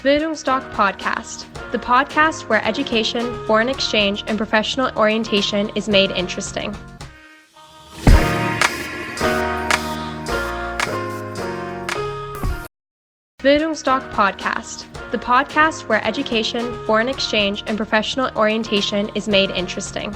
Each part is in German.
Bildungsdoc Podcast, the podcast where education, foreign exchange, and professional orientation is made interesting. Bildungsdoc Podcast, the podcast where education, foreign exchange, and professional orientation is made interesting.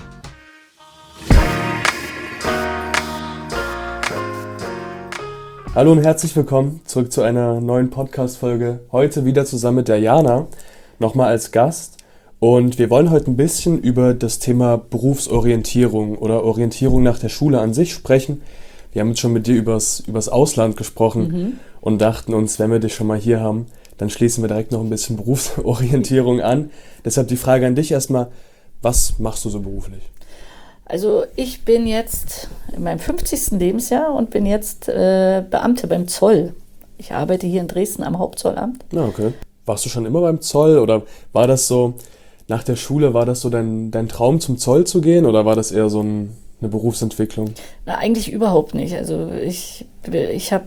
Hallo und herzlich willkommen zurück zu einer neuen Podcast-Folge. Heute wieder zusammen mit der Jana, nochmal als Gast. Und wir wollen heute ein bisschen über das Thema Berufsorientierung oder Orientierung nach der Schule an sich sprechen. Wir haben jetzt schon mit dir übers Ausland gesprochen und dachten uns, wenn wir dich schon mal hier haben, dann schließen wir direkt noch ein bisschen Berufsorientierung an. Deshalb die Frage an dich erstmal, was machst du so beruflich? Also ich bin jetzt in meinem 50. Lebensjahr und bin jetzt Beamte beim Zoll. Ich arbeite hier in Dresden am Hauptzollamt. Ja, okay. Warst du schon immer beim Zoll oder war das so, nach der Schule, war das so dein Traum zum Zoll zu gehen oder war das eher so eine Berufsentwicklung? Na, eigentlich überhaupt nicht. Also ich habe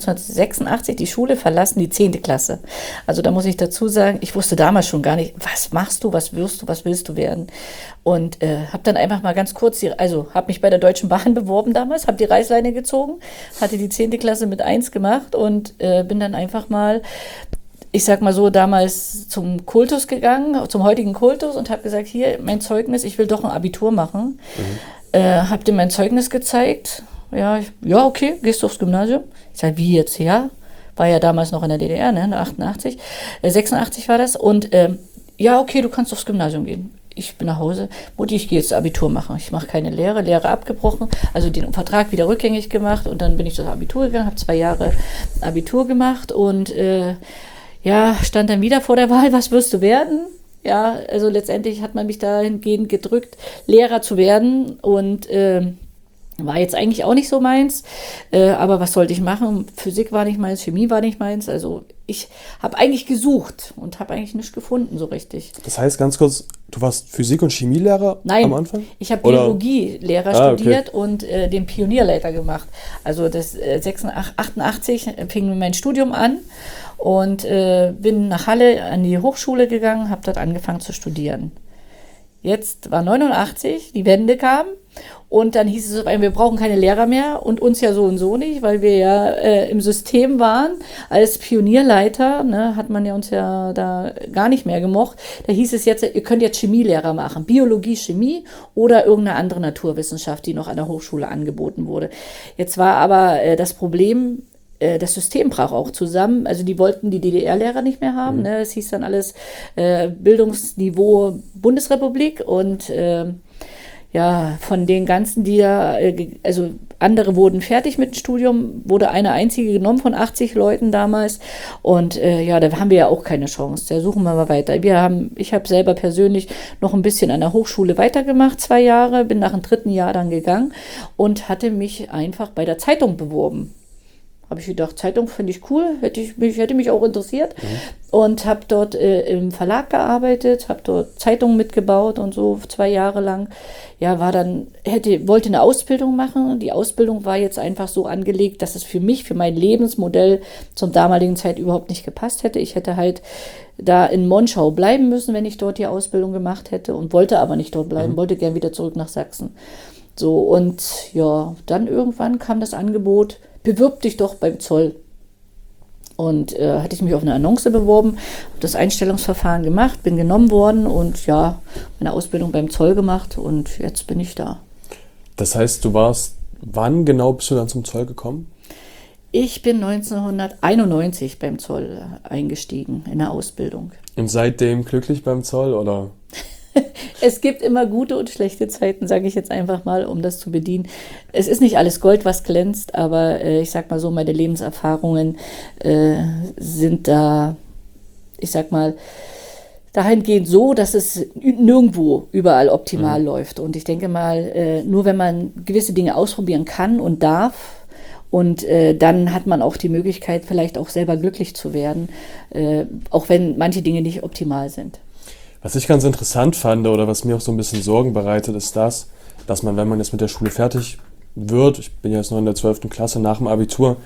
1986 die Schule verlassen, die 10. Klasse. Also da muss ich dazu sagen, ich wusste damals schon gar nicht, was machst du, was wirst du, was willst du werden? Und habe dann einfach mal ganz kurz, habe mich bei der Deutschen Bahn beworben damals, habe die Reißleine gezogen, hatte die 10. Klasse mit 1 gemacht und bin dann einfach mal, ich sag mal so, damals zum Kultus gegangen, zum heutigen Kultus und habe gesagt, hier, mein Zeugnis, ich will doch ein Abitur machen. Hab dir mein Zeugnis gezeigt. Ja, okay, gehst du aufs Gymnasium? Ich sage, wie jetzt? Ja, war ja damals noch in der DDR, ne, 88, 86 war das. Und ja, okay, du kannst aufs Gymnasium gehen. Ich bin nach Hause. Mutti, ich gehe jetzt Abitur machen. Ich mache keine Lehre abgebrochen, also den Vertrag wieder rückgängig gemacht und dann bin ich das Abitur gegangen, habe 2 Jahre Abitur gemacht und stand dann wieder vor der Wahl, was wirst du werden? Ja, also letztendlich hat man mich dahingehend gedrückt, Lehrer zu werden und war jetzt eigentlich auch nicht so meins, aber was sollte ich machen? Physik war nicht meins, Chemie war nicht meins, also ich habe eigentlich gesucht und habe eigentlich nichts gefunden so richtig. Das heißt, ganz kurz, du warst Physik- und Chemielehrer am Anfang? Nein, ich habe Biologielehrer studiert und den Pionierleiter gemacht. Also das 88 fing mein Studium an. Und bin nach Halle an die Hochschule gegangen, habe dort angefangen zu studieren. Jetzt war 89, die Wende kam und dann hieß es, wir brauchen keine Lehrer mehr und uns ja so und so nicht, weil wir ja im System waren. Als Pionierleiter hat man ja uns ja da gar nicht mehr gemocht. Da hieß es jetzt, ihr könnt jetzt Chemielehrer machen, Biologie, Chemie oder irgendeine andere Naturwissenschaft, die noch an der Hochschule angeboten wurde. Jetzt war aber das Problem, das System brach auch zusammen. Also die wollten die DDR-Lehrer nicht mehr haben. Ne? Es hieß dann alles Bildungsniveau Bundesrepublik und von den ganzen, die da, also andere wurden fertig mit dem Studium, wurde eine einzige genommen von 80 Leuten damals und da haben wir ja auch keine Chance. Da suchen wir mal weiter. Ich habe selber persönlich noch ein bisschen an der Hochschule weitergemacht, 2 Jahre, bin nach dem 3. Jahr dann gegangen und hatte mich einfach bei der Zeitung beworben. Habe ich gedacht, Zeitung finde ich cool, hätte mich auch interessiert und habe dort im Verlag gearbeitet, habe dort Zeitungen mitgebaut und so 2 Jahre lang. Ja, wollte eine Ausbildung machen. Die Ausbildung war jetzt einfach so angelegt, dass es für mein Lebensmodell zum damaligen Zeit überhaupt nicht gepasst hätte. Ich hätte halt da in Monschau bleiben müssen, wenn ich dort die Ausbildung gemacht hätte und wollte aber nicht dort bleiben, wollte gern wieder zurück nach Sachsen. So, und ja, dann irgendwann kam das Angebot, bewirb dich doch beim Zoll. Und hatte ich mich auf eine Annonce beworben, habe das Einstellungsverfahren gemacht, bin genommen worden und ja, meine Ausbildung beim Zoll gemacht und jetzt bin ich da. Das heißt, wann genau bist du dann zum Zoll gekommen? Ich bin 1991 beim Zoll eingestiegen in der Ausbildung. Und seitdem glücklich beim Zoll, oder? Es gibt immer gute und schlechte Zeiten, sage ich jetzt einfach mal, um das zu bedienen. Es ist nicht alles Gold, was glänzt, aber ich sag mal so, meine Lebenserfahrungen sind da, ich sag mal, dahingehend so, dass es nirgendwo überall optimal läuft. Und ich denke mal, nur wenn man gewisse Dinge ausprobieren kann und darf, und dann hat man auch die Möglichkeit, vielleicht auch selber glücklich zu werden, auch wenn manche Dinge nicht optimal sind. Was ich ganz interessant fand oder was mir auch so ein bisschen Sorgen bereitet, ist dass man, wenn man jetzt mit der Schule fertig wird, ich bin jetzt noch in der 12. Klasse nach dem Abitur,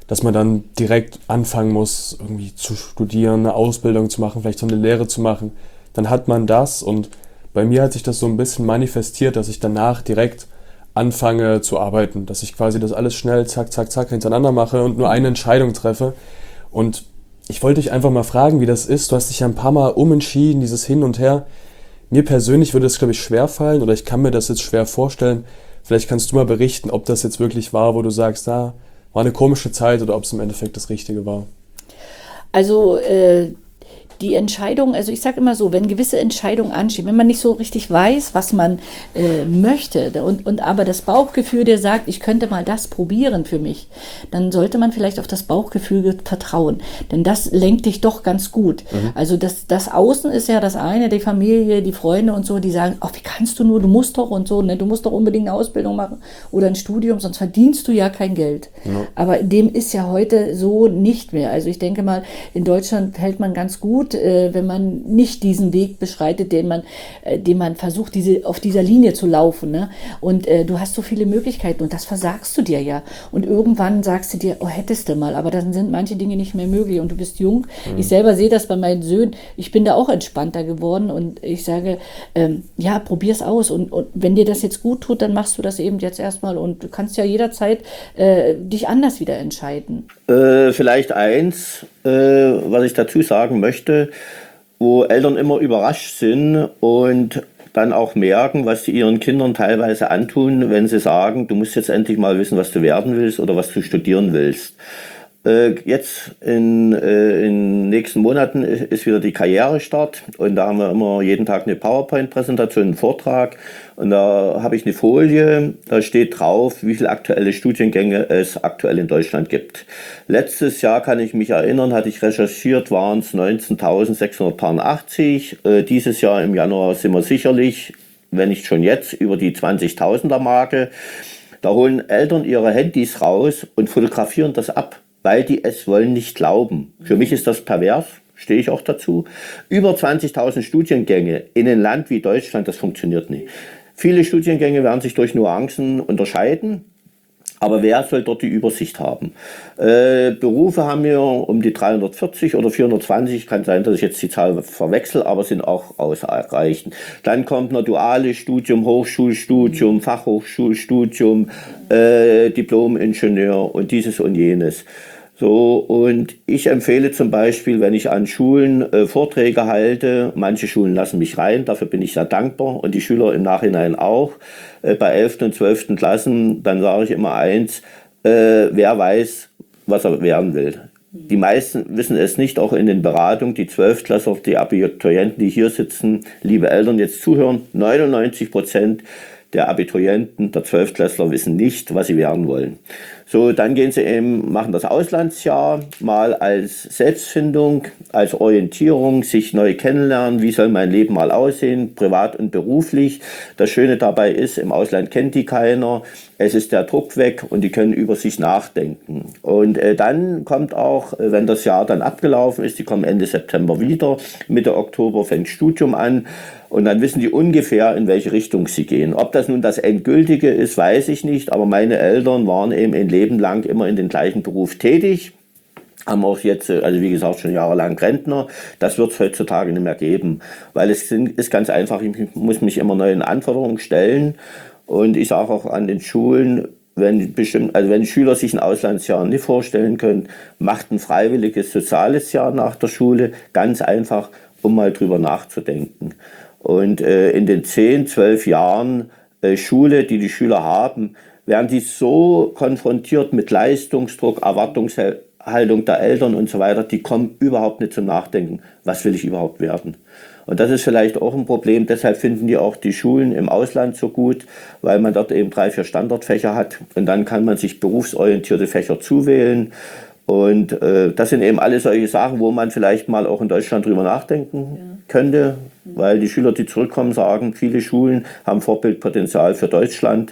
dass man dann direkt anfangen muss, irgendwie zu studieren, eine Ausbildung zu machen, vielleicht so eine Lehre zu machen. Dann hat man das und bei mir hat sich das so ein bisschen manifestiert, dass ich danach direkt anfange zu arbeiten, dass ich quasi das alles schnell zack, zack, zack hintereinander mache und nur eine Entscheidung treffe. Und ich wollte dich einfach mal fragen, wie das ist. Du hast dich ja ein paar Mal umentschieden, dieses Hin und Her. Mir persönlich würde es, glaube ich, schwerfallen oder ich kann mir das jetzt schwer vorstellen. Vielleicht kannst du mal berichten, ob das jetzt wirklich war, wo du sagst, war eine komische Zeit oder ob es im Endeffekt das Richtige war. Also die Entscheidung, also ich sage immer so, wenn gewisse Entscheidungen anstehen, wenn man nicht so richtig weiß, was man möchte und aber das Bauchgefühl, der sagt, ich könnte mal das probieren für mich, dann sollte man vielleicht auf das Bauchgefühl vertrauen, denn das lenkt dich doch ganz gut. Also das Außen ist ja das eine, die Familie, die Freunde und so, die sagen, oh, wie kannst du nur, du musst doch und so, ne? Du musst doch unbedingt eine Ausbildung machen oder ein Studium, sonst verdienst du ja kein Geld. Ja. Aber dem ist ja heute so nicht mehr. Also ich denke mal, in Deutschland hält man ganz gut, wenn man nicht diesen Weg beschreitet, den man versucht, auf dieser Linie zu laufen. Ne? Und du hast so viele Möglichkeiten und das versagst du dir ja. Und irgendwann sagst du dir, oh, hättest du mal, aber dann sind manche Dinge nicht mehr möglich und du bist jung. Ich selber sehe das bei meinen Söhnen. Ich bin da auch entspannter geworden und ich sage, ja, probier's aus und wenn dir das jetzt gut tut, dann machst du das eben jetzt erstmal und du kannst ja jederzeit dich anders wieder entscheiden. Vielleicht eins, was ich dazu sagen möchte, wo Eltern immer überrascht sind und dann auch merken, was sie ihren Kindern teilweise antun, wenn sie sagen, du musst jetzt endlich mal wissen, was du werden willst oder was du studieren willst. Jetzt in nächsten Monaten ist wieder die Karrierestart und da haben wir immer jeden Tag eine PowerPoint-Präsentation, einen Vortrag und da habe ich eine Folie, da steht drauf, wie viele aktuelle Studiengänge es aktuell in Deutschland gibt. Letztes Jahr, kann ich mich erinnern, hatte ich recherchiert, waren es 19.680. Dieses Jahr im Januar sind wir sicherlich, wenn nicht schon jetzt, über die 20.000er Marke. Da holen Eltern ihre Handys raus und fotografieren das ab, weil die es wollen nicht glauben. Für mich ist das pervers, stehe ich auch dazu. Über 20.000 Studiengänge in einem Land wie Deutschland, das funktioniert nicht. Viele Studiengänge werden sich durch Nuancen unterscheiden, aber wer soll dort die Übersicht haben? Berufe haben wir um die 340 oder 420, kann sein, dass ich jetzt die Zahl verwechsel, aber sind auch ausreichend. Dann kommt ein duales Studium, Hochschulstudium, Fachhochschulstudium, Diplom-Ingenieur und dieses und jenes. So, und ich empfehle zum Beispiel, wenn ich an Schulen Vorträge halte, manche Schulen lassen mich rein, dafür bin ich sehr dankbar und die Schüler im Nachhinein auch, bei 11. und 12. Klassen, dann sage ich immer eins, wer weiß, was er werden will. Die meisten wissen es nicht, auch in den Beratungen, die 12-Klassler, die Abiturienten, die hier sitzen, liebe Eltern, jetzt zuhören, 99% der Abiturienten, der 12-Klässler wissen nicht, was sie werden wollen. So, dann gehen sie eben, machen das Auslandsjahr mal als Selbstfindung, als Orientierung, sich neu kennenlernen, wie soll mein Leben mal aussehen, privat und beruflich. Das Schöne dabei ist, im Ausland kennt die keiner, es ist der Druck weg und die können über sich nachdenken. Und dann kommt auch, wenn das Jahr dann abgelaufen ist, die kommen Ende September wieder, Mitte Oktober fängt Studium an. Und dann wissen die ungefähr, in welche Richtung sie gehen. Ob das nun das Endgültige ist, weiß ich nicht. Aber meine Eltern waren eben ein Leben lang immer in den gleichen Beruf tätig. Haben auch jetzt, also wie gesagt, schon jahrelang Rentner. Das wird es heutzutage nicht mehr geben. Weil es ist ganz einfach, ich muss mich immer neuen Anforderungen stellen. Und ich sage auch an den Schulen, wenn Schüler sich ein Auslandsjahr nicht vorstellen können, macht ein freiwilliges soziales Jahr nach der Schule. Ganz einfach, um mal drüber nachzudenken. Und in den 10, 12 Jahren Schule, die die Schüler haben, werden die so konfrontiert mit Leistungsdruck, Erwartungshaltung der Eltern und so weiter, die kommen überhaupt nicht zum Nachdenken, was will ich überhaupt werden. Und das ist vielleicht auch ein Problem, deshalb finden die auch die Schulen im Ausland so gut, weil man dort eben 3, 4 Standardfächer hat und dann kann man sich berufsorientierte Fächer zuwählen. Und das sind eben alle solche Sachen, wo man vielleicht mal auch in Deutschland drüber nachdenken könnte, weil die Schüler, die zurückkommen, sagen, viele Schulen haben Vorbildpotenzial für Deutschland,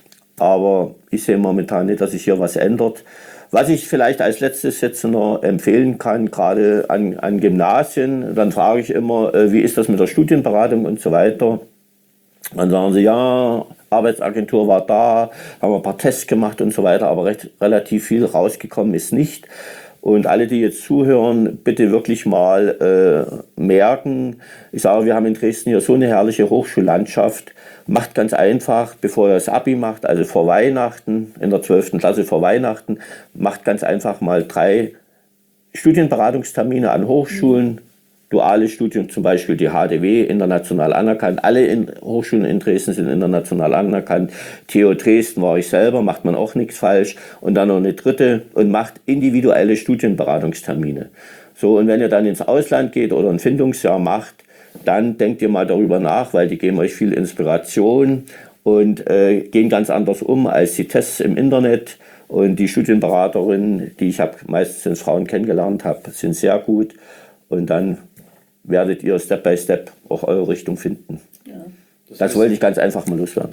aber ich sehe momentan nicht, dass sich hier was ändert. Was ich vielleicht als letztes jetzt noch empfehlen kann, gerade an Gymnasien, dann frage ich immer, wie ist das mit der Studienberatung und so weiter. Dann sagen sie, ja, Arbeitsagentur war da, haben wir ein paar Tests gemacht und so weiter, aber relativ viel rausgekommen ist nicht. Und alle, die jetzt zuhören, bitte wirklich mal merken, ich sage, wir haben in Dresden hier so eine herrliche Hochschullandschaft. Macht ganz einfach, bevor ihr das Abi macht, also vor Weihnachten, in der 12. Klasse vor Weihnachten, macht ganz einfach mal 3 Studienberatungstermine an Hochschulen. Duales Studium, zum Beispiel die HDW, international anerkannt. Alle Hochschulen in Dresden sind international anerkannt. TU Dresden war ich selber, macht man auch nichts falsch. Und dann noch eine 3. und macht individuelle Studienberatungstermine. So, und wenn ihr dann ins Ausland geht oder ein Findungsjahr macht, dann denkt ihr mal darüber nach, weil die geben euch viel Inspiration und gehen ganz anders um als die Tests im Internet. Und die Studienberaterinnen, die ich meistens Frauen kennengelernt habe, sind sehr gut. Und dann werdet ihr Step by Step auch eure Richtung finden. Ja. Das wollte ich ganz einfach mal loswerden.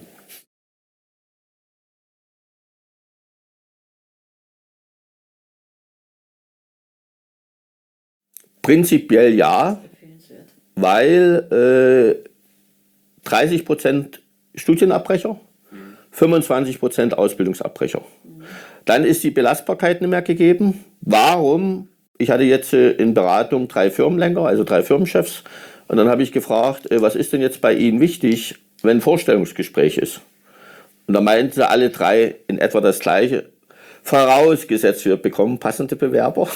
Prinzipiell ja, weil 30% Studienabbrecher, 25% Ausbildungsabbrecher. Dann ist die Belastbarkeit nicht mehr gegeben. Warum? Ich hatte jetzt in Beratung 3 Firmenlenker, also 3 Firmenchefs. Und dann habe ich gefragt, was ist denn jetzt bei Ihnen wichtig, wenn ein Vorstellungsgespräch ist? Und da meinten sie alle 3 in etwa das Gleiche. Vorausgesetzt, wir bekommen passende Bewerber.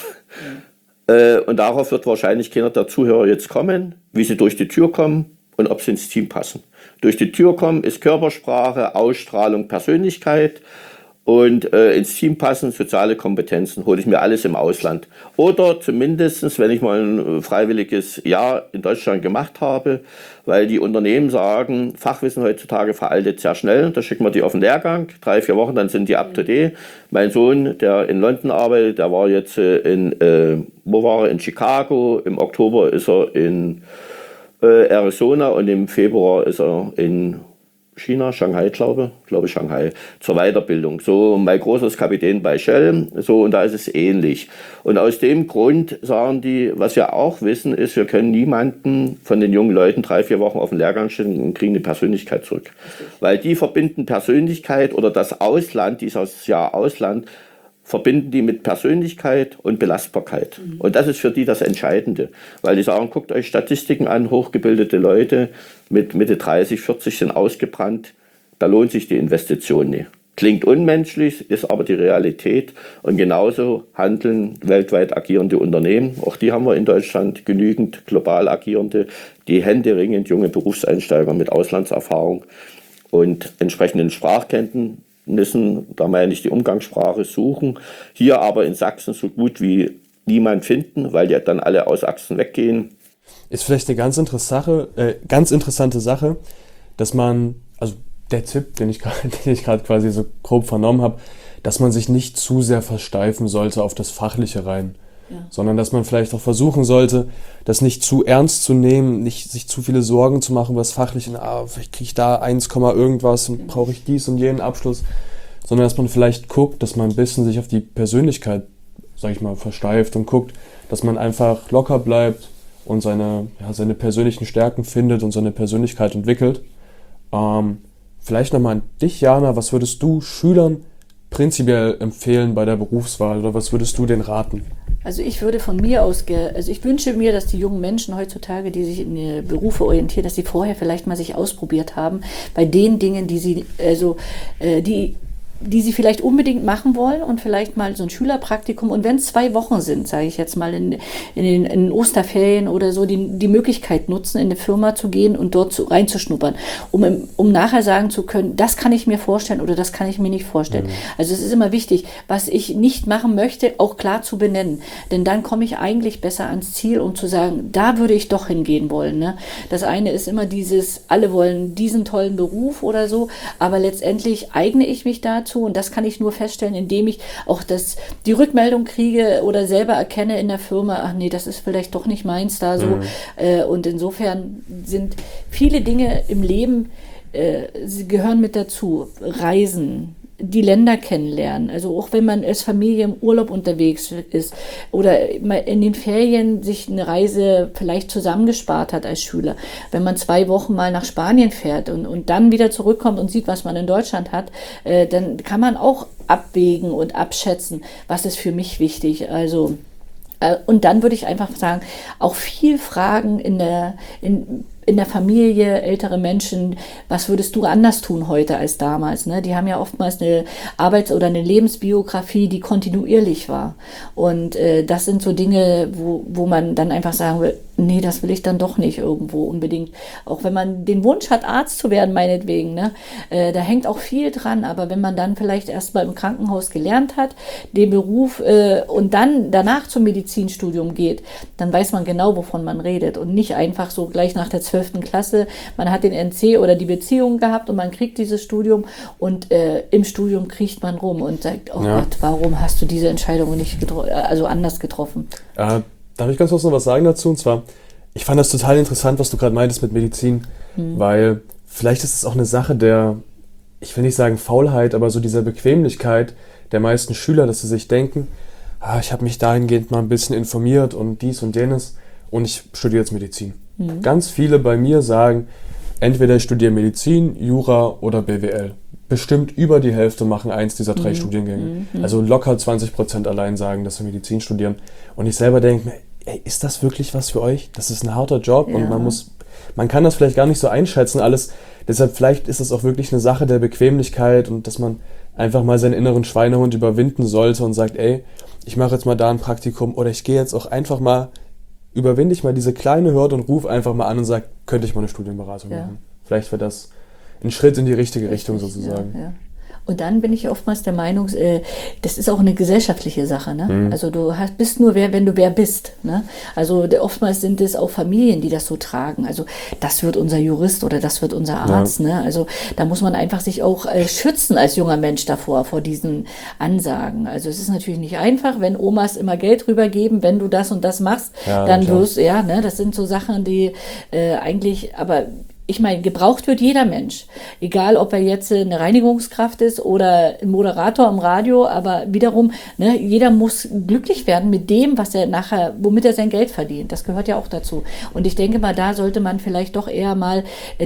Und darauf wird wahrscheinlich keiner der Zuhörer jetzt kommen, wie sie durch die Tür kommen und ob sie ins Team passen. Durch die Tür kommen ist Körpersprache, Ausstrahlung, Persönlichkeit. Und ins Team passen, soziale Kompetenzen, hole ich mir alles im Ausland. Oder zumindest, wenn ich mal ein freiwilliges Jahr in Deutschland gemacht habe, weil die Unternehmen sagen, Fachwissen heutzutage veraltet sehr schnell, da schicken wir die auf den Lehrgang, 3-4 Wochen, dann sind die up to date. Mein Sohn, der in London arbeitet, der war jetzt wo war er? In Chicago, im Oktober ist er in Arizona und im Februar ist er in China, Shanghai, glaube Shanghai, zur Weiterbildung. So, mein Großer ist Kapitän bei Shell, so, und da ist es ähnlich. Und aus dem Grund sagen die, was wir auch wissen, ist, wir können niemanden von den jungen Leuten 3-4 Wochen auf den Lehrgang schicken und kriegen eine Persönlichkeit zurück. Weil die verbinden Persönlichkeit oder das Ausland, dieses Jahr Ausland, verbinden die mit Persönlichkeit und Belastbarkeit. Und das ist für die das Entscheidende. Weil die sagen, guckt euch Statistiken an, hochgebildete Leute mit Mitte 30, 40 sind ausgebrannt. Da lohnt sich die Investition nicht. Klingt unmenschlich, ist aber die Realität. Und genauso handeln weltweit agierende Unternehmen. Auch die haben wir in Deutschland genügend global agierende, die händeringend junge Berufseinsteiger mit Auslandserfahrung und entsprechenden Sprachkenntnissen, da meine ich die Umgangssprache, suchen. Hier aber in Sachsen so gut wie niemand finden, weil die dann alle aus Sachsen weggehen. Ist vielleicht eine ganz interessante Sache, dass man, also der Tipp, den ich gerade quasi so grob vernommen habe, dass man sich nicht zu sehr versteifen sollte auf das Fachliche rein. Ja. Sondern dass man vielleicht auch versuchen sollte, das nicht zu ernst zu nehmen, nicht sich zu viele Sorgen zu machen, was fachlich, vielleicht kriege ich da 1, irgendwas und brauche ich dies und jenen Abschluss, sondern dass man vielleicht guckt, dass man ein bisschen sich auf die Persönlichkeit, sag ich mal, versteift und guckt, dass man einfach locker bleibt und seine persönlichen Stärken findet und seine Persönlichkeit entwickelt. Vielleicht nochmal an dich, Jana, was würdest du Schülern prinzipiell empfehlen bei der Berufswahl oder was würdest du denen raten? Also ich würde von mir aus, ich wünsche mir, dass die jungen Menschen heutzutage, die sich in die Berufe orientieren, dass sie vorher vielleicht mal sich ausprobiert haben bei den Dingen, die sie sie vielleicht unbedingt machen wollen und vielleicht mal so ein Schülerpraktikum und wenn es 2 Wochen sind, sage ich jetzt mal in den Osterferien oder so, die Möglichkeit nutzen, in eine Firma zu gehen und dort reinzuschnuppern, um nachher sagen zu können, das kann ich mir vorstellen oder das kann ich mir nicht vorstellen. Mhm. Also es ist immer wichtig, was ich nicht machen möchte, auch klar zu benennen, denn dann komme ich eigentlich besser ans Ziel, um zu sagen, da würde ich doch hingehen wollen. Ne? Das eine ist immer alle wollen diesen tollen Beruf oder so, aber letztendlich eigne ich mich dazu und das kann ich nur feststellen, indem ich auch die Rückmeldung kriege oder selber erkenne in der Firma, ach nee, das ist vielleicht doch nicht meins da so. Mhm. Und insofern sind viele Dinge im Leben, sie gehören mit dazu. Reisen, die Länder kennenlernen. Also auch wenn man als Familie im Urlaub unterwegs ist oder in den Ferien sich eine Reise vielleicht zusammengespart hat als Schüler. Wenn man 2 Wochen mal nach Spanien fährt und dann wieder zurückkommt und sieht, was man in Deutschland hat, dann kann man auch abwägen und abschätzen, was ist für mich wichtig. Also und dann würde ich einfach sagen, auch viel fragen in der Familie, ältere Menschen, was würdest du anders tun heute als damals? Ne? Die haben ja oftmals eine Arbeits- oder eine Lebensbiografie, die kontinuierlich war. Und das sind so Dinge, wo man dann einfach sagen will, nee, das will ich dann doch nicht irgendwo unbedingt. Auch wenn man den Wunsch hat, Arzt zu werden, meinetwegen, ne? Da hängt auch viel dran. Aber wenn man dann vielleicht erst mal im Krankenhaus gelernt hat, den Beruf und dann danach zum Medizinstudium geht, dann weiß man genau, wovon man redet. Und nicht einfach so gleich nach der 12. Klasse, man hat den NC oder die Beziehung gehabt und man kriegt dieses Studium und im Studium kriecht man rum und sagt, oh Gott, warum hast du diese Entscheidung nicht anders getroffen? Darf ich ganz kurz noch was sagen dazu? Und zwar, ich fand das total interessant, was du gerade meintest mit Medizin, weil vielleicht ist es auch eine Sache der, ich will nicht sagen Faulheit, aber so dieser Bequemlichkeit der meisten Schüler, dass sie sich denken, ich habe mich dahingehend mal ein bisschen informiert und dies und jenes und ich studiere jetzt Medizin. Ganz viele bei mir sagen, entweder ich studiere Medizin, Jura oder BWL. Bestimmt über die Hälfte machen eins dieser 3 Studiengänge. Also locker 20% allein sagen, dass sie Medizin studieren. Und ich selber denke mir, ist das wirklich was für euch? Das ist ein harter Job und man kann das vielleicht gar nicht so einschätzen alles. Deshalb vielleicht ist es auch wirklich eine Sache der Bequemlichkeit und dass man einfach mal seinen inneren Schweinehund überwinden sollte und sagt, ich mache jetzt mal da ein Praktikum oder ich gehe jetzt auch einfach mal, überwinde ich mal diese kleine Hürde und rufe einfach mal an und sage, könnte ich mal eine Studienberatung machen. Vielleicht wäre das ein Schritt in die richtige Richtung sozusagen. Ja. Und dann bin ich oftmals der Meinung, das ist auch eine gesellschaftliche Sache. Ne? Also du bist nur wer, wenn du wer bist. Ne? Also oftmals sind es auch Familien, die das so tragen. Also das wird unser Jurist oder das wird unser Arzt. Ne? Also da muss man einfach sich auch schützen als junger Mensch davor, vor diesen Ansagen. Also es ist natürlich nicht einfach, wenn Omas immer Geld rübergeben, wenn du das und das machst, dann wirst du, das sind so Sachen, die eigentlich, aber ich meine, gebraucht wird jeder Mensch. Egal, ob er jetzt eine Reinigungskraft ist oder ein Moderator am Radio, aber wiederum, jeder muss glücklich werden mit dem, was er nachher, womit er sein Geld verdient. Das gehört ja auch dazu. Und ich denke mal, da sollte man vielleicht doch eher mal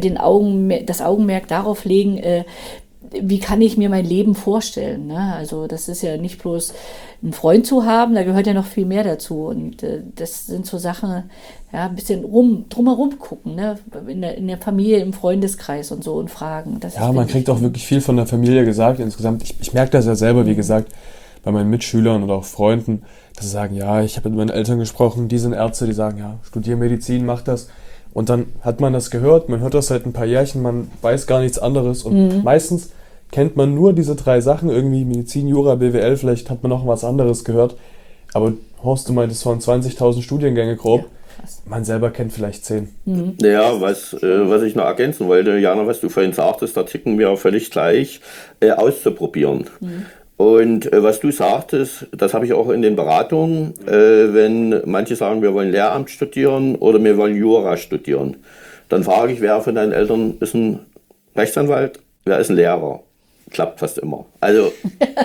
das Augenmerk darauf legen, wie kann ich mir mein Leben vorstellen? Ne? Also das ist ja nicht bloß einen Freund zu haben, da gehört ja noch viel mehr dazu. Und das sind so Sachen, ein bisschen drumherum gucken, ne? In der Familie, im Freundeskreis und so und fragen. Man kriegt auch wirklich viel von der Familie gesagt insgesamt. Ich merke das ja selber, wie gesagt, bei meinen Mitschülern oder auch Freunden, dass sie sagen, ich habe mit meinen Eltern gesprochen, die sind Ärzte, die sagen, studier Medizin, mach das. Und dann hat man das gehört, man hört das seit ein paar Jährchen, man weiß gar nichts anderes und meistens kennt man nur diese 3 Sachen, irgendwie Medizin, Jura, BWL, vielleicht hat man noch was anderes gehört. Aber Horst, du meintest von 20.000 Studiengänge grob, man selber kennt vielleicht 10. Ja, was ich noch ergänzen wollte, Jana, was du vorhin sagtest, da ticken wir völlig gleich, auszuprobieren. Und was du sagtest, das habe ich auch in den Beratungen, wenn manche sagen, wir wollen Lehramt studieren oder wir wollen Jura studieren, dann frage ich, wer von deinen Eltern ist ein Rechtsanwalt, wer ist ein Lehrer? Klappt fast immer. Also,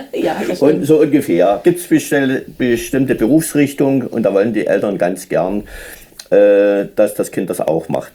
und so ungefähr. Gibt es bestimmte Berufsrichtungen und da wollen die Eltern ganz gern, dass das Kind das auch macht.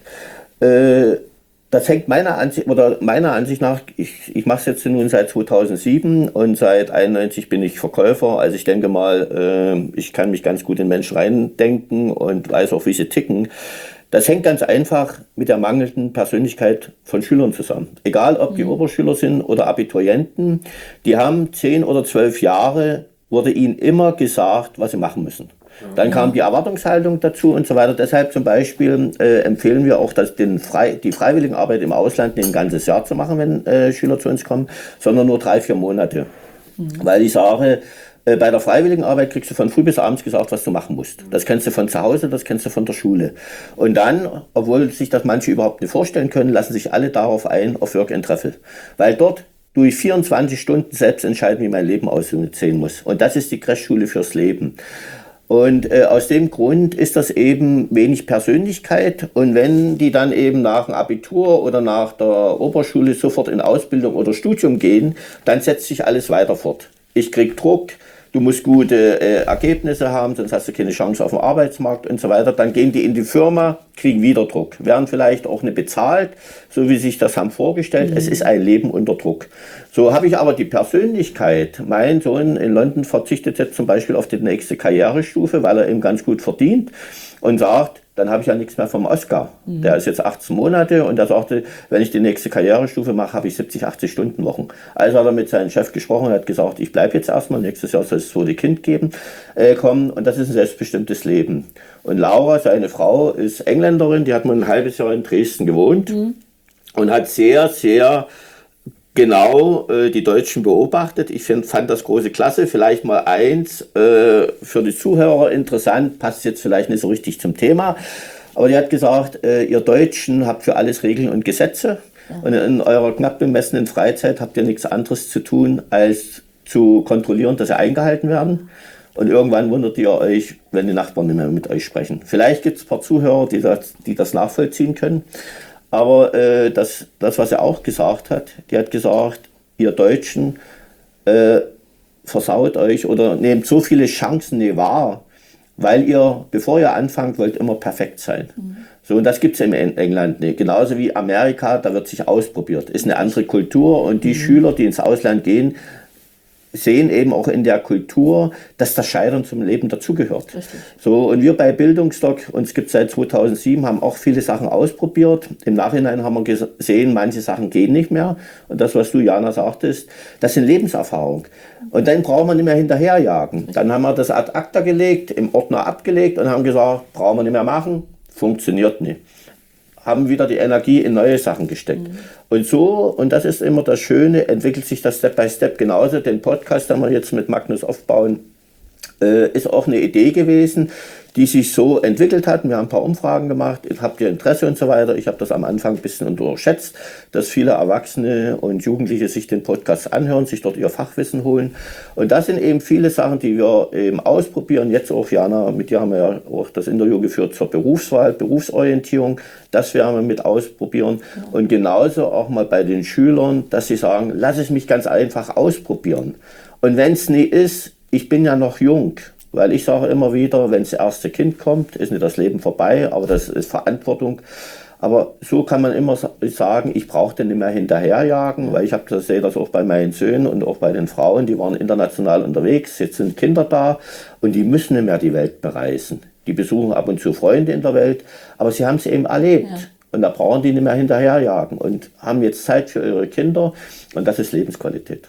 Das hängt meiner Ansicht nach, ich mache es jetzt nun seit 2007 und seit 91 bin ich Verkäufer. Also ich denke mal, ich kann mich ganz gut in Menschen reindenken und weiß auch, wie sie ticken. Das hängt ganz einfach mit der mangelnden Persönlichkeit von Schülern zusammen. Egal, ob die Oberschüler sind oder Abiturienten, die haben 10 oder 12 Jahre, wurde ihnen immer gesagt, was sie machen müssen. Dann kam die Erwartungshaltung dazu und so weiter. Deshalb zum Beispiel empfehlen wir auch, dass die Freiwilligenarbeit im Ausland nicht ein ganzes Jahr zu machen, wenn Schüler zu uns kommen, sondern nur 3-4 Monate. Weil ich sage, bei der Freiwilligenarbeit kriegst du von früh bis abends gesagt, was du machen musst. Das kennst du von zu Hause, das kennst du von der Schule. Und dann, obwohl sich das manche überhaupt nicht vorstellen können, lassen sich alle darauf ein, auf Work and Travel. Weil dort durch 24 Stunden selbst entscheiden, wie mein Leben aussehen muss. Und das ist die Crashschule fürs Leben. Und aus dem Grund ist das eben wenig Persönlichkeit. Und wenn die dann eben nach dem Abitur oder nach der Oberschule sofort in Ausbildung oder Studium gehen, dann setzt sich alles weiter fort. Ich krieg Druck, du musst gute Ergebnisse haben, sonst hast du keine Chance auf dem Arbeitsmarkt und so weiter. Dann gehen die in die Firma, kriegen wieder Druck, werden vielleicht auch nicht bezahlt, so wie sich das haben vorgestellt. Es ist ein Leben unter Druck. So habe ich aber die Persönlichkeit. Mein Sohn in London verzichtet jetzt zum Beispiel auf die nächste Karrierestufe, weil er eben ganz gut verdient und sagt, dann habe ich ja nichts mehr vom Oscar. Der ist jetzt 18 Monate und er sagte, wenn ich die nächste Karrierestufe mache, habe ich 70, 80 Stunden Wochen. Also hat er mit seinem Chef gesprochen und hat gesagt, ich bleibe jetzt erstmal, nächstes Jahr soll es so die Kind kommen und das ist ein selbstbestimmtes Leben. Und Laura, seine Frau, ist Engländerin, die hat mal ein halbes Jahr in Dresden gewohnt und hat sehr, sehr genau die Deutschen beobachtet. Ich fand das große Klasse. Vielleicht mal eins für die Zuhörer interessant, passt jetzt vielleicht nicht so richtig zum Thema. Aber die hat gesagt, ihr Deutschen habt für alles Regeln und Gesetze. Und in eurer knapp bemessenen Freizeit habt ihr nichts anderes zu tun, als zu kontrollieren, dass sie eingehalten werden. Und irgendwann wundert ihr euch, wenn die Nachbarn nicht mehr mit euch sprechen. Vielleicht gibt es ein paar Zuhörer, die das nachvollziehen können. Aber das, was er auch gesagt hat, die hat gesagt, ihr Deutschen versaut euch oder nehmt so viele Chancen nicht wahr, weil ihr, bevor ihr anfangt, wollt immer perfekt sein. So, und das gibt es in England nicht. Genauso wie Amerika, da wird sich ausprobiert. Ist eine andere Kultur und die Schüler, die ins Ausland gehen, sehen eben auch in der Kultur, dass das Scheitern zum Leben dazugehört. So, und wir bei Bildungsdoc, uns gibt es seit 2007, haben auch viele Sachen ausprobiert. Im Nachhinein haben wir gesehen, manche Sachen gehen nicht mehr. Und das, was du, Jana, sagtest, das sind Lebenserfahrung. Und dann brauchen wir nicht mehr hinterherjagen. Dann haben wir das ad acta gelegt, im Ordner abgelegt und haben gesagt, brauchen wir nicht mehr machen, funktioniert nicht. Haben wieder die Energie in neue Sachen gesteckt. Und so, und das ist immer das Schöne, entwickelt sich das Step by Step genauso. Den Podcast, den wir jetzt mit Magnus aufbauen, ist auch eine Idee gewesen, die sich so entwickelt hat. Wir haben ein paar Umfragen gemacht, habt ihr Interesse und so weiter. Ich habe das am Anfang ein bisschen unterschätzt, dass viele Erwachsene und Jugendliche sich den Podcast anhören, sich dort ihr Fachwissen holen. Und das sind eben viele Sachen, die wir eben ausprobieren. Jetzt auch, Jana, mit dir haben wir ja auch das Interview geführt zur Berufswahl, Berufsorientierung. Das werden wir mit ausprobieren. Und genauso auch mal bei den Schülern, dass sie sagen, lass es mich ganz einfach ausprobieren. Und wenn es nie ist, ich bin ja noch jung. Weil ich sage immer wieder, wenn das erste Kind kommt, ist nicht das Leben vorbei, aber das ist Verantwortung. Aber so kann man immer sagen, ich brauche den nicht mehr hinterherjagen, weil sehe das auch bei meinen Söhnen und auch bei den Frauen, die waren international unterwegs, jetzt sind Kinder da und die müssen nicht mehr die Welt bereisen. Die besuchen ab und zu Freunde in der Welt, aber sie haben es eben erlebt. Ja. Und da brauchen die nicht mehr hinterherjagen und haben jetzt Zeit für ihre Kinder und das ist Lebensqualität.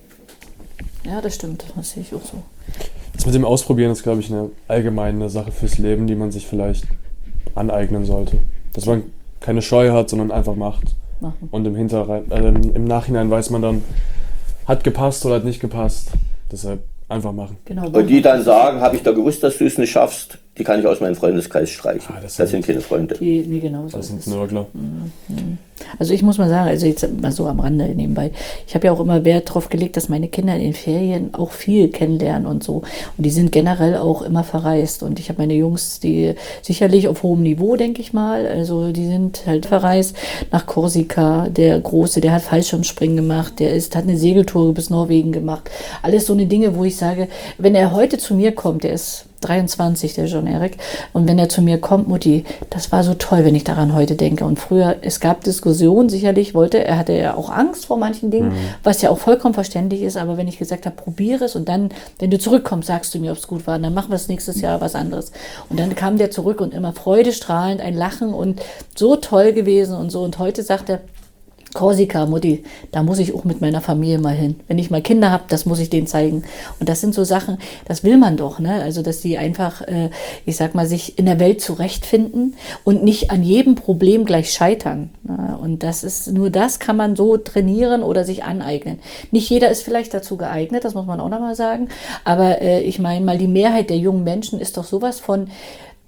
Ja, das stimmt, das sehe ich auch so. Das mit dem Ausprobieren ist, glaube ich, eine allgemeine Sache fürs Leben, die man sich vielleicht aneignen sollte. Dass man keine Scheu hat, sondern einfach macht. Und im Nachhinein weiß man dann, hat gepasst oder hat nicht gepasst. Deshalb einfach machen. Genau, und die dann sagen, habe ich da gewusst, dass du es nicht schaffst, die kann ich aus meinem Freundeskreis streichen. Das sind keine Freunde. Die genau so das sind Nörgler. Also ich muss mal sagen, also jetzt mal so am Rande nebenbei, ich habe ja auch immer Wert darauf gelegt, dass meine Kinder in den Ferien auch viel kennenlernen und so. Und die sind generell auch immer verreist. Und ich habe meine Jungs, die sicherlich auf hohem Niveau, denke ich mal, also die sind halt verreist nach Korsika. Der Große, der hat Fallschirmspringen gemacht, hat eine Segeltour bis Norwegen gemacht. Alles so eine Dinge, wo ich sage, wenn er heute zu mir kommt, der ist 23, der John-Erik. Und wenn er zu mir kommt, Mutti, das war so toll, wenn ich daran heute denke. Und früher, es gab Diskussionen, sicherlich er hatte ja auch Angst vor manchen Dingen, was ja auch vollkommen verständlich ist. Aber wenn ich gesagt habe, probiere es und dann, wenn du zurückkommst, sagst du mir, ob es gut war. Und dann machen wir es nächstes Jahr was anderes. Und dann kam der zurück und immer freudestrahlend, ein Lachen und so toll gewesen und so. Und heute sagt er, Korsika, Mutti, da muss ich auch mit meiner Familie mal hin. Wenn ich mal Kinder habe, das muss ich denen zeigen. Und das sind so Sachen, das will man doch, ne? Also, dass die einfach, ich sag mal, sich in der Welt zurechtfinden und nicht an jedem Problem gleich scheitern. Ne? Und das kann man so trainieren oder sich aneignen. Nicht jeder ist vielleicht dazu geeignet, das muss man auch nochmal sagen. Aber ich meine mal, die Mehrheit der jungen Menschen ist doch sowas von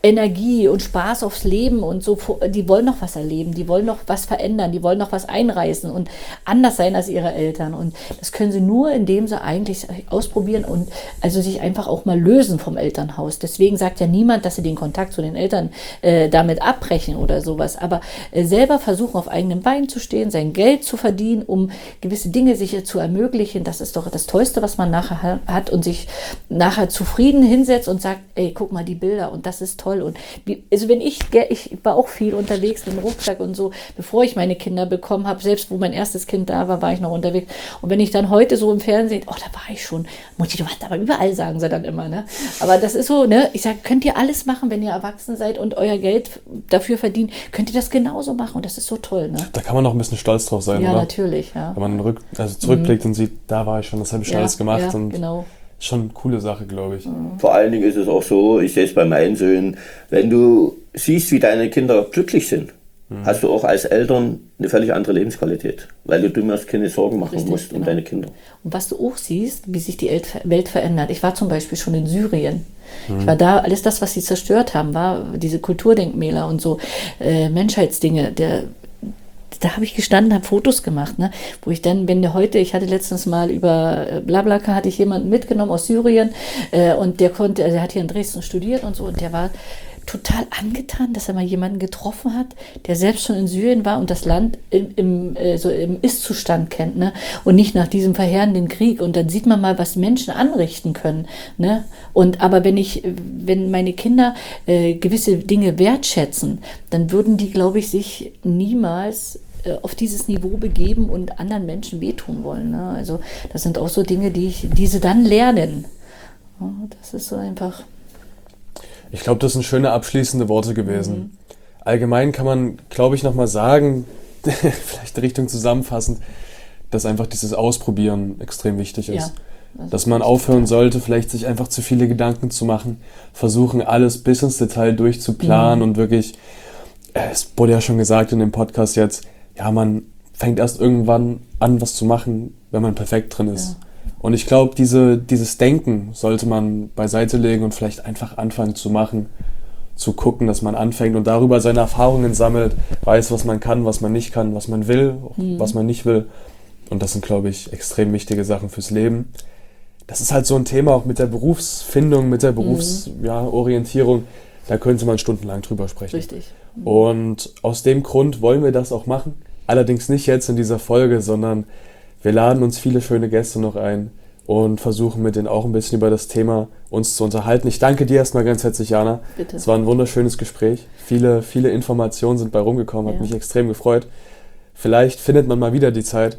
Energie und Spaß aufs Leben und so, die wollen noch was erleben, die wollen noch was verändern, die wollen noch was einreißen und anders sein als ihre Eltern. Und das können sie nur, indem sie eigentlich ausprobieren und also sich einfach auch mal lösen vom Elternhaus. Deswegen sagt ja niemand, dass sie den Kontakt zu den Eltern damit abbrechen oder sowas, aber selber versuchen, auf eigenen Beinen zu stehen, sein Geld zu verdienen, um gewisse Dinge sich zu ermöglichen. Das ist doch das Tollste, was man nachher hat und sich nachher zufrieden hinsetzt und sagt, ey, guck mal die Bilder und das ist toll. Und also wenn ich war auch viel unterwegs mit dem Rucksack und so, bevor ich meine Kinder bekommen habe, selbst wo mein erstes Kind da war, war ich noch unterwegs. Und wenn ich dann heute so im Fernsehen, oh, da war ich schon, Mutti, du warst aber überall, sagen sie dann immer, ne? Aber das ist so, ne? Ich sage, könnt ihr alles machen, wenn ihr erwachsen seid und euer Geld dafür verdient, könnt ihr das genauso machen und das ist so toll, ne? Da kann man auch ein bisschen stolz drauf sein, ja, oder? Natürlich, ja. Wenn man zurückblickt und sieht, da war ich schon, das habe ich schon alles gemacht. Ja, und genau. schon eine coole Sache, glaube ich. Vor allen Dingen ist es auch so, ich sehe es bei meinen Söhnen, wenn du siehst, wie deine Kinder glücklich sind, hast du auch als Eltern eine völlig andere Lebensqualität, weil du dir keine Sorgen machen Richtig, musst um genau. deine Kinder. Und was du auch siehst, wie sich die Welt verändert. Ich war zum Beispiel schon in Syrien. Ich war da, alles das, was sie zerstört haben, war diese Kulturdenkmäler und so Menschheitsdinge, da habe ich gestanden, habe Fotos gemacht, ne? Wo ich dann, ich hatte letztens mal über BlaBlaCar, hatte ich jemanden mitgenommen aus Syrien und der hat hier in Dresden studiert und so und der war total angetan, dass er mal jemanden getroffen hat, der selbst schon in Syrien war und das Land im Ist-Zustand kennt, ne? Und nicht nach diesem verheerenden Krieg. Und dann sieht man mal, was Menschen anrichten können, ne? Aber wenn meine Kinder gewisse Dinge wertschätzen, dann würden die, glaube ich, sich niemals auf dieses Niveau begeben und anderen Menschen wehtun wollen, ne? Also das sind auch so Dinge, die sie dann lernen. Ja, das ist so einfach. Ich glaube, das sind schöne abschließende Worte gewesen. Allgemein kann man, glaube ich, nochmal sagen, vielleicht Richtung zusammenfassend, dass einfach dieses Ausprobieren extrem wichtig ist. Ja, dass man aufhören sollte, vielleicht sich einfach zu viele Gedanken zu machen, versuchen, alles bis ins Detail durchzuplanen und wirklich, es wurde ja schon gesagt in dem Podcast jetzt, ja, man fängt erst irgendwann an, was zu machen, wenn man perfekt drin ist. Ja. Und ich glaube, dieses Denken sollte man beiseite legen und vielleicht einfach anfangen zu machen, zu gucken, dass man anfängt und darüber seine Erfahrungen sammelt, weiß, was man kann, was man nicht kann, was man will, was man nicht will. Und das sind, glaube ich, extrem wichtige Sachen fürs Leben. Das ist halt so ein Thema auch mit der Berufsfindung, mit der Berufsorientierung. Da könnte man stundenlang drüber sprechen. Richtig. Und aus dem Grund wollen wir das auch machen. Allerdings nicht jetzt in dieser Folge, sondern wir laden uns viele schöne Gäste noch ein und versuchen mit denen auch ein bisschen über das Thema uns zu unterhalten. Ich danke dir erstmal ganz herzlich, Jana. Bitte. Es war ein wunderschönes Gespräch. Viele Informationen sind bei rumgekommen, hat mich extrem gefreut. Vielleicht findet man mal wieder die Zeit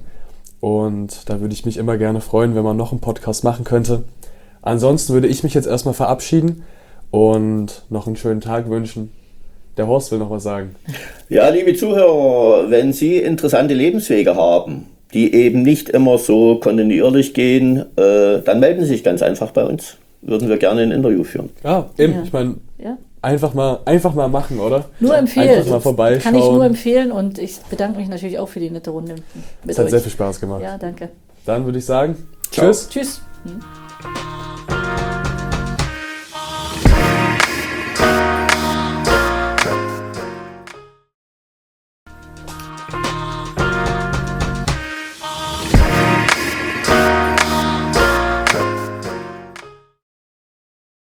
und da würde ich mich immer gerne freuen, wenn man noch einen Podcast machen könnte. Ansonsten würde ich mich jetzt erstmal verabschieden und noch einen schönen Tag wünschen. Der Horst will noch was sagen. Ja, liebe Zuhörer, wenn Sie interessante Lebenswege haben, die eben nicht immer so kontinuierlich gehen, dann melden Sie sich ganz einfach bei uns. Würden wir gerne ein Interview führen. Ja, eben. Ja. Ich meine, einfach mal machen, oder? Nur empfehlen. Einfach mal vorbeischauen. Kann ich nur empfehlen und ich bedanke mich natürlich auch für die nette Runde. Es hat sehr viel Spaß gemacht. Ja, danke. Dann würde ich sagen, Ciao. Tschüss. Tschüss.